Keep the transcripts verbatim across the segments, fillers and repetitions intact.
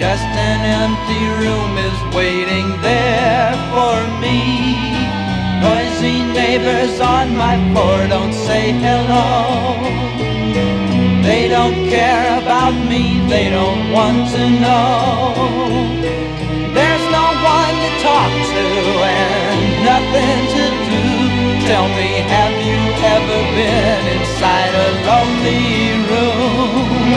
Just an empty room is waiting there for me. Noisy neighbors on my floor don't say hello. They don't care about me, they don't want to know. There's no one to talk to and nothing to do. Tell me, have you ever been inside a lonely room?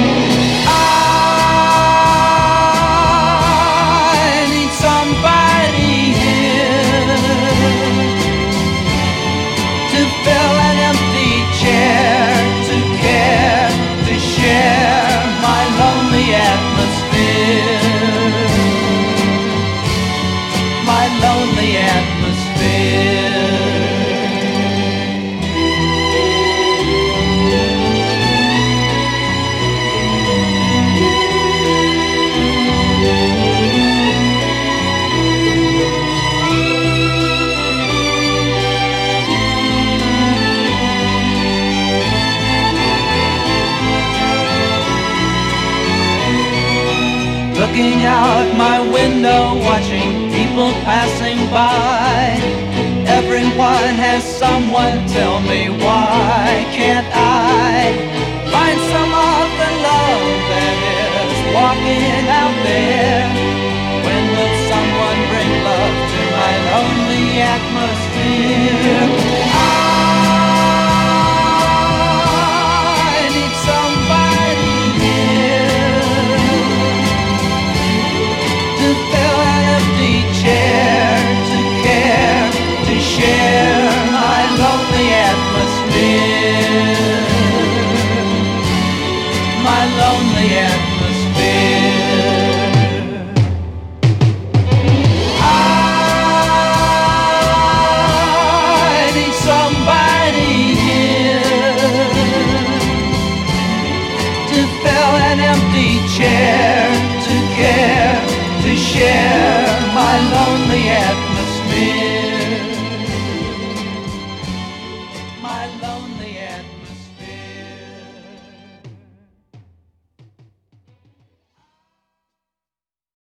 I need somebody here to fill an empty chair, to care, to share my lonely atmosphere, my lonely atmosphere. Looking out my window, watching people passing by. Everyone has someone, tell me why can't I find some of the love that is walking out there? When will someone bring love to my lonely atmosphere?